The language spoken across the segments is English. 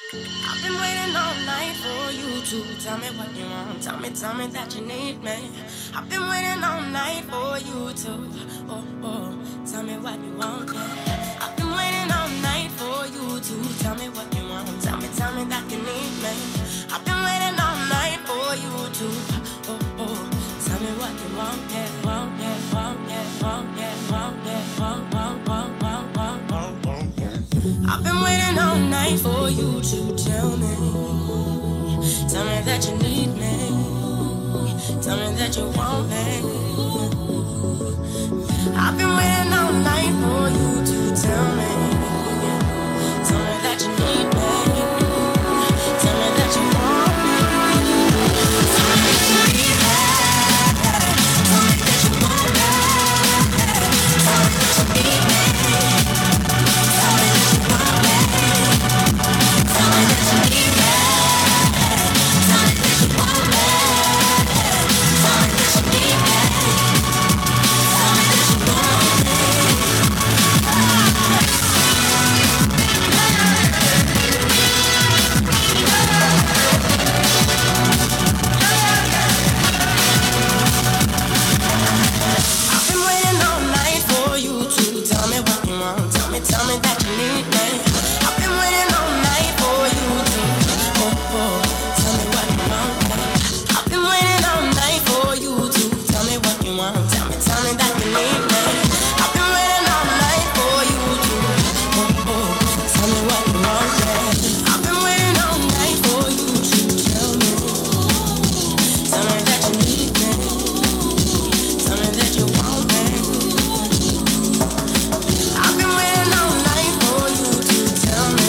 I've been waiting all night for you to tell me what you want. Tell me that you need me. I've been waiting all night for you to, tell me what you want. Yeah. I've been waiting all night for you to tell me what you want. Tell me that you need me. I've been waiting all night for you to, tell me what you want. Yeah, want, yeah, want, yeah, want, yeah, want, yeah, want, want, want, want, want, want, want, yeah. I've been waiting all night for you to tell me that you need me, tell me that you want me. I've been waiting all night for you to tell me that you need me, tell me that you want me, tell me that you need me, tell me that you want me, tell me that you need me, tell me that you want me, tell me that you need me. Tell me that you need me. I've been waiting all night for you to, tell me what you want. I've been waiting all night for you to tell me what you want. Tell me that you need me. I've been waiting all night for you to, tell me what you want. Yeah. I've been waiting all night for you to tell me that you need me. Tell me that you want me. I've been waiting all night for you to tell me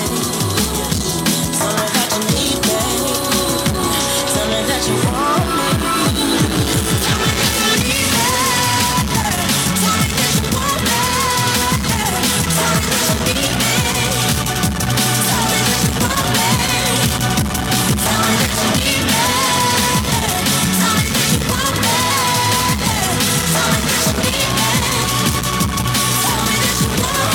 that you need me. Tell me that you want me. Tell me that you need me. Tell me that you want me. Tell me that you need me. Tell me that you want me. Tell me that you need me. Tell me that you want me. Tell me that you need me. Tell me that you want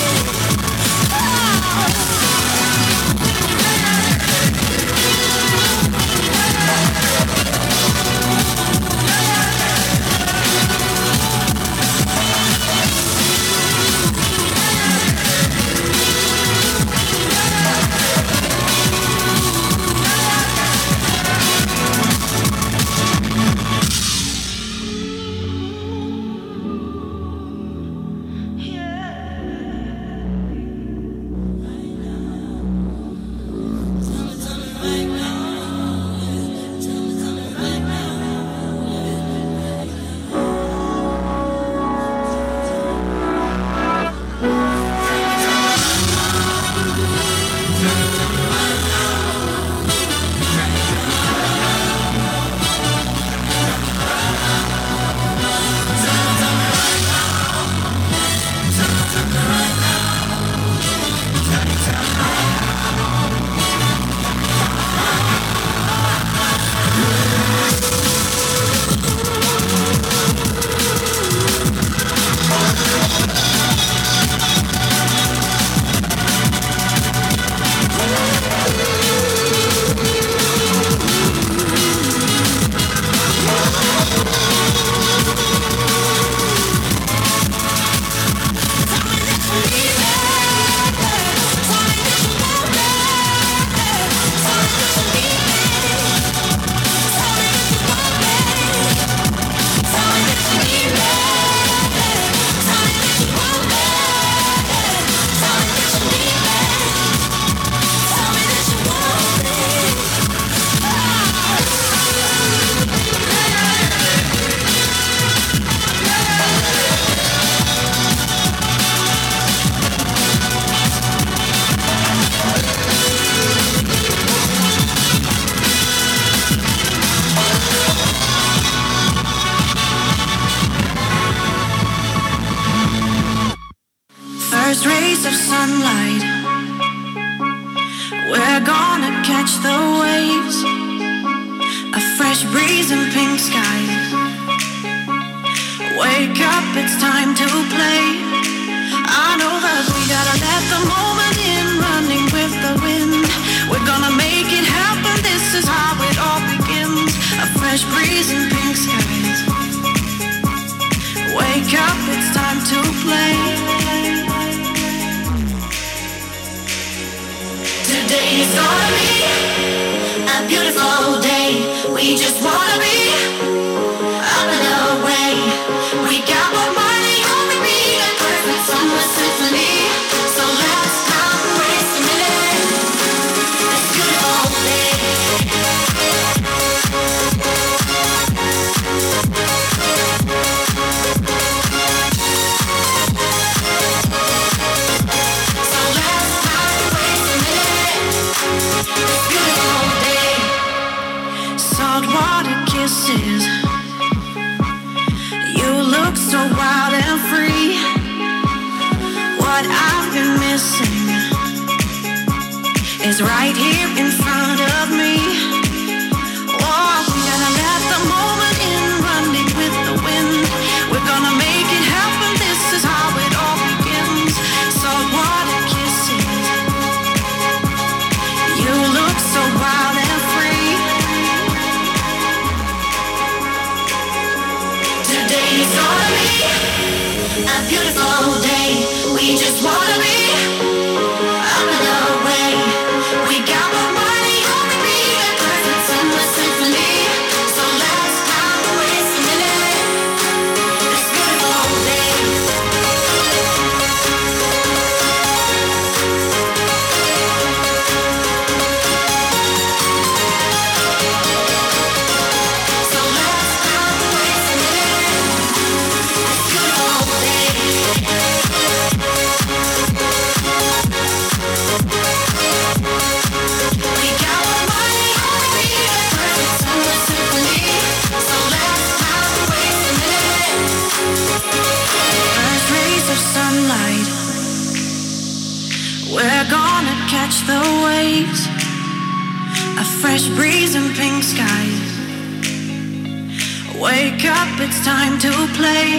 first rays of sunlight, we're gonna catch the waves. A fresh breeze and pink skies. Wake up, it's time to play. I know that we gotta let the moment in, running with the wind. is gonna be a beautiful day. We just wanna be up and away. We got more money on the beat, a perfect summer symphony. So let's not waste a minute. This beautiful day. Saltwater kisses. You look so wild and free. What I've been missing is right here in front of me. Oh, we're gonna let the moment in, running with the wind. We're gonna make it happen. This is how it all begins. Saltwater kisses. You look so wild and free. Today is gonna be a beautiful day. We just wanna be up and away. We got more money on the beat, a perfect summer symphony. So let's not waste a minute. This beautiful day. So let's not waste a minute. This beautiful day. We got more money on the beat, a perfect summer symphony. So let's not waste a minute. First rays of sunlight. We're gonna catch the waves. A fresh breeze and pink skies. Wake up, it's time to play.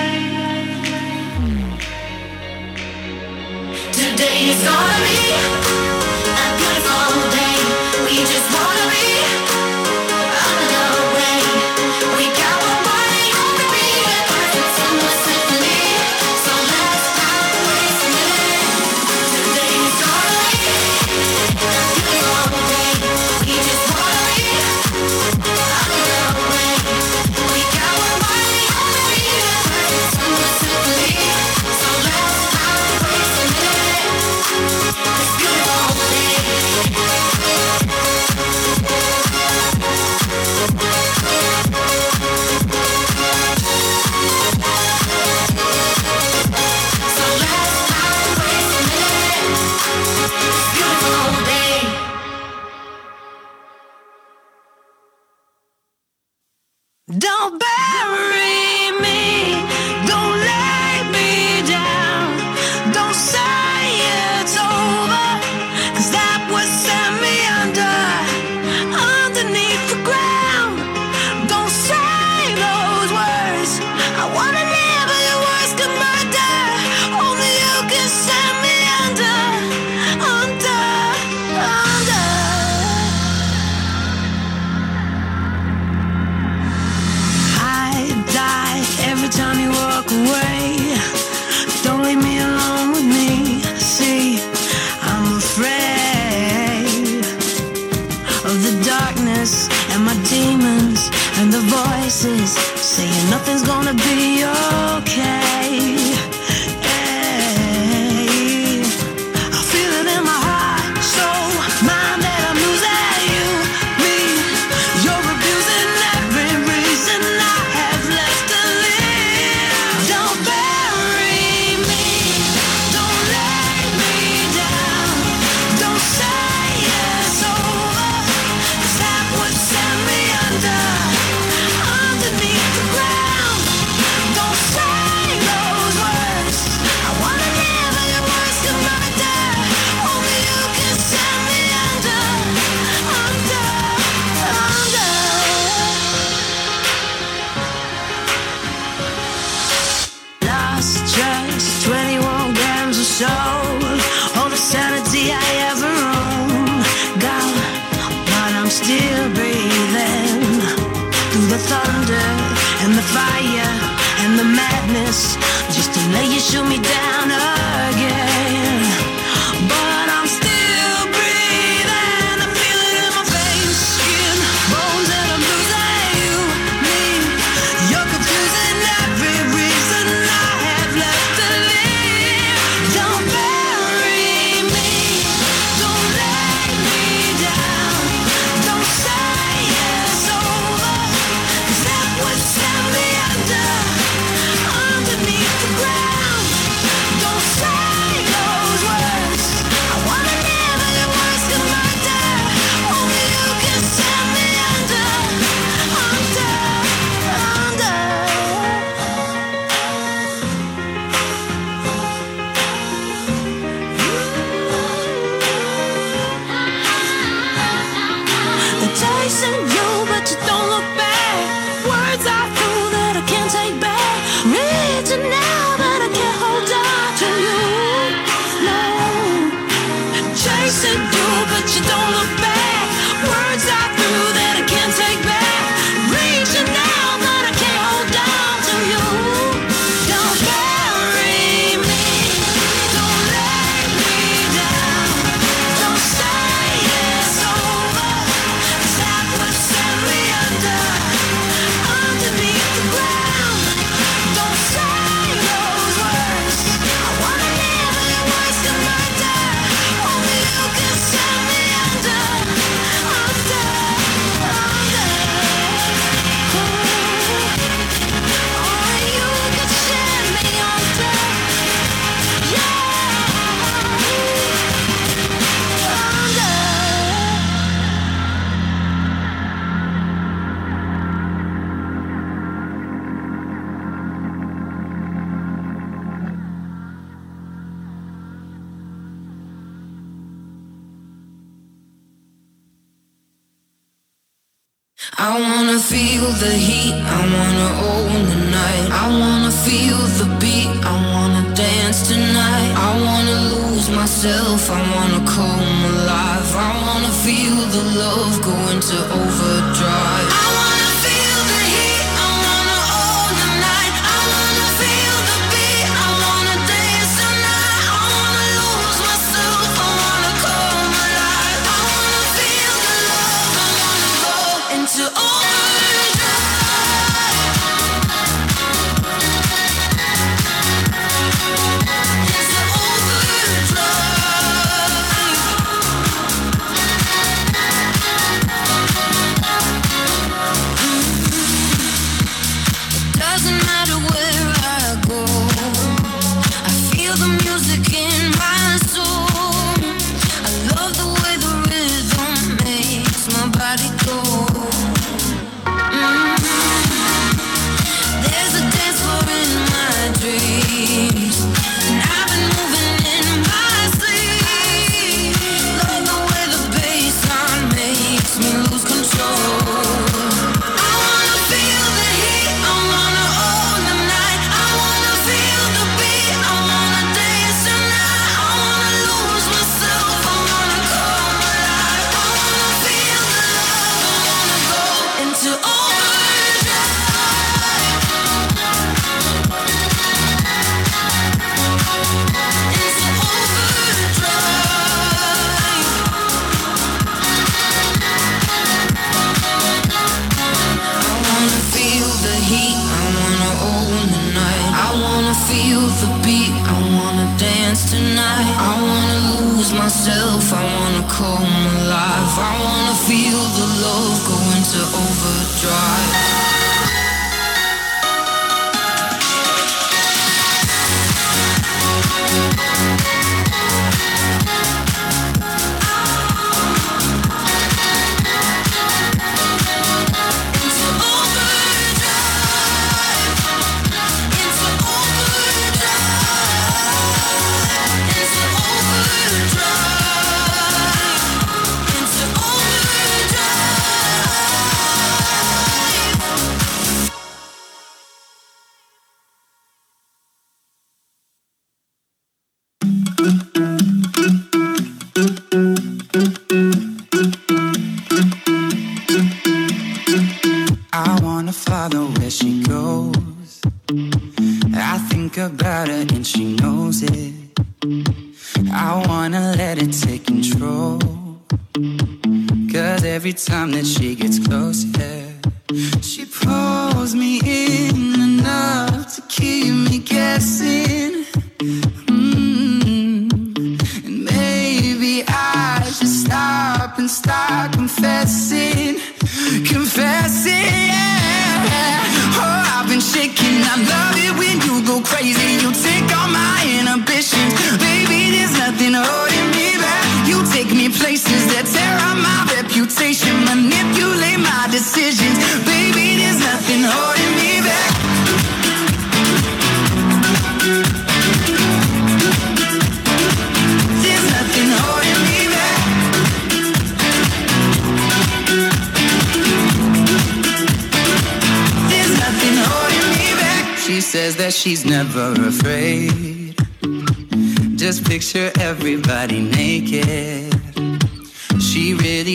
Today is gonna be a beautiful day. We just wanna be up and away. We got more money on the beat, a perfect summer symphony. So let's not waste a minute. Today is gonna be a beautiful day. We just wanna be up and away. We got more money on the beat, a perfect summer symphony. So let's not waste a minute. This beautiful day. So let's not waste a minute. This beautiful day. Don't bury me, don't lay me down, don't say it's over, 'cause that would send me underneath the ground. Don't say those words, I wanna live but your words could murder. Only you can send me under. I die every time you walk away. Don't leave me alone with me. See, I'm afraid of the darkness and my demons and the voices saying nothing's gonna be okay. Hey, I feel it in my heart, soul, mind that I'm losing you, me. You're abusing every reason I have left to live. Don't bury me, don't lay me down, don't say it's over, 'cause that would send me underneath the ground. Don't say those words, I wanna live but your words could murder. Only you can send me under. Lost just 21 grams of soul, all the sanity I ever owned. Gone, but I'm still breathing through the thunder and the fire and the madness, just to let you shoot me down again. But I'm still breathing. don't look back. Words are through that I can't take back. Reaching out, but I can't hold on to you. Don't bury me, don't let me down. Don't say it's over, 'cause that would send me underneath the ground. Don't say those words. I wanna live in worse than murder. Only you can send me under. Only you can send me under. I wanna feel the heat, I wanna own the night. I wanna feel the beat, I wanna dance tonight. I wanna lose myself, I wanna come alive. I wanna feel the love go into overdrive. I wanna feel the heat, I wanna own the night. I wanna feel the beat, I wanna dance tonight. I wanna lose myself, I wanna come alive. I wanna feel the love, I wanna go into doesn't matter where I go, I feel the music in my soul. I love the way the rhythm makes my body go. There's a dance floor in my dreams, and I've been moving in my sleep. Love the way the bassline makes me lose control. I wanna feel the heat, I wanna own the night. I wanna feel the beat, I wanna dance tonight. I wanna lose myself, I wanna come alive. I wanna feel the love, I wanna go into overdrive. Into overdrive. I wanna feel the heat, I wanna own the night. I wanna feel the beat, I wanna dance tonight. I wanna lose myself, I wanna come alive. I wanna feel the love go into overdrive. I wanna follow where she goes. I think about her and she knows it. I wanna let it take control. 'Cause every time that she gets close, yeah, she pulls me in enough to keep me guessing. And maybe I should stop and start confessing. Confessing, yeah. Oh, I've been shaking. I love it when you go crazy. You take all my inhibitions. Baby, there's nothing holding me back. You take me places that tear up my reputation. Manipulate my decisions. Baby, there's nothing holding me back. There's nothing holding me back. There's nothing holding me back. She says that she's never afraid. Just picture everybody naked. She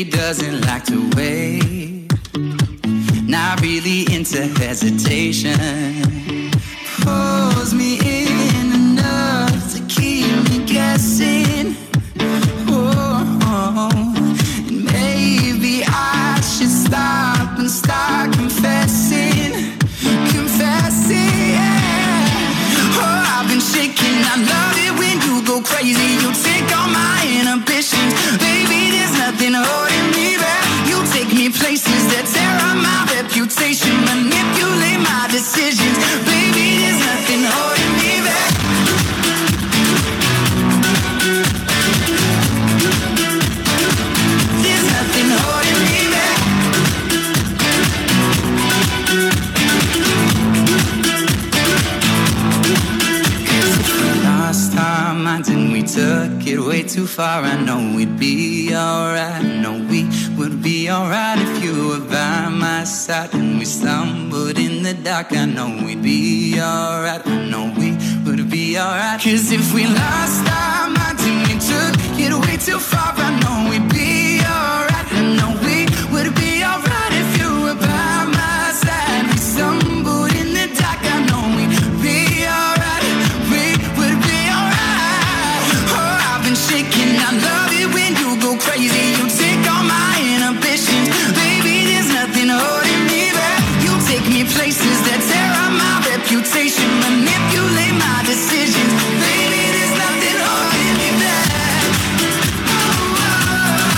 Baby doesn't like to wait. Not really into hesitation. Pulls me in enough to keep me guessing. Oh, and maybe I should stop and start confessing. Confessing, yeah. Oh, I've been shaking. I love it when you go crazy. You take all my inhibitions. Baby, there's nothing holding me back. You take me places that tear up my reputation. Manipulate my decisions. Baby, there's nothing holding me back. There's nothing holding me back. Lost our minds and we took it way too far. I know we'd be alright. I know we would be alright if you were by my side. And we stumbled in the dark. I know we'd be alright. I know we would be alright. 'Cause if we lost our minds and we took it way too far, I know we'd be alright. I know we would be alright if you were by my side. We stumbled in the dark. I know we'd be alright. We would be alright. Oh, I've been shaking. I love it when you go crazy. You take all my inhibitions. Baby, there's nothing holding me back. You take me places that tear up my reputation. Manipulate my decisions. Baby, there's nothing holding me back. Oh, oh.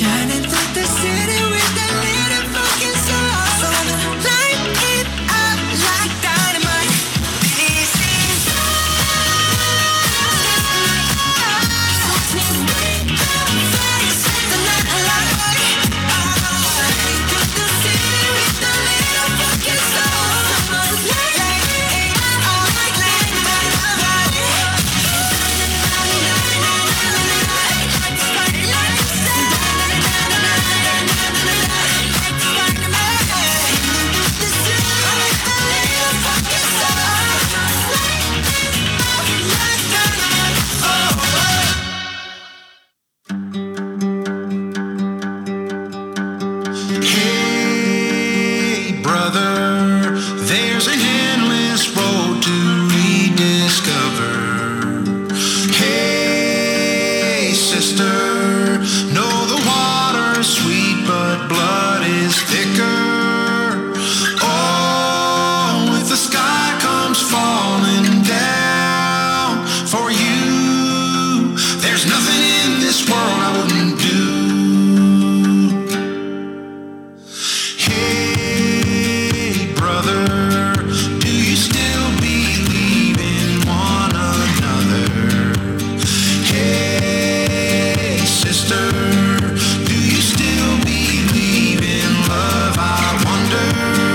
Shining through the city with that little fucking soul. So light it up like dynamite. This is the night alive. Shining through the city with that little fucking soul. Light it up like dynamite. Hey, brother, there's an endless road to rediscover. Hey, sister, know the water's sweet, but blood is thicker. Oh, if the sky comes falling down for you, there's nothing in this world I wouldn't do. Hey, brother, do you still believe in one another? Hey, sister, do you still believe in love? I wonder.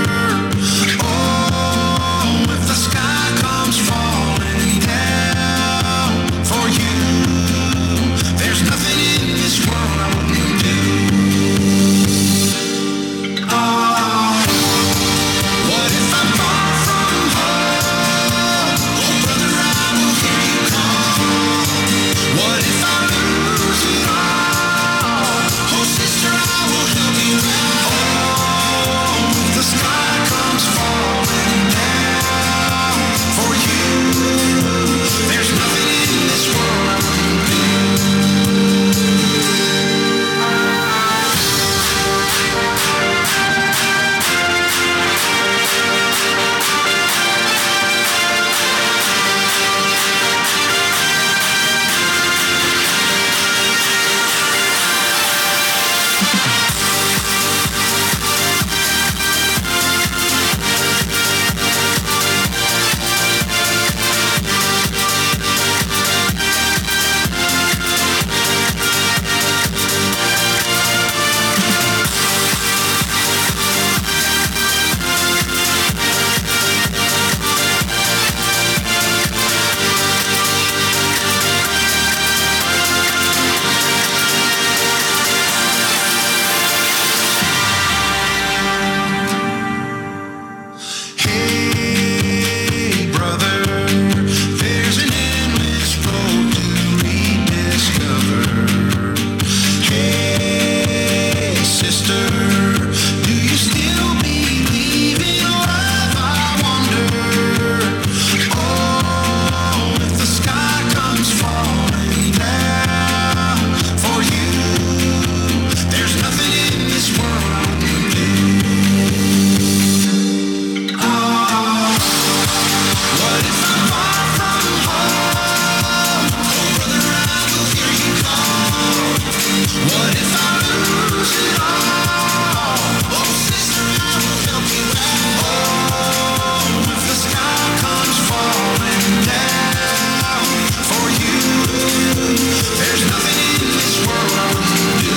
Oh, if the sky comes falling down for you, there's nothing in this world I wouldn't do. What if I'm far from home? Oh, brother, I will hear you call. What if I lose it all? Oh, sister, I will help you out. Oh, if the sky comes falling down for you, there's nothing in this world I wouldn't do. Hey, brother, there's an endless road to rediscover. Hey, sister, do you still believe in love? I wonder. Oh, if the sky comes falling down for you, there's nothing in this world I wouldn't do. What if I'm far from home? Oh, brother, I will hear you call. What if I lose it all? Oh, sister, I will help you out. Oh, if the sky comes falling down for you, there's nothing in this world I wouldn't do.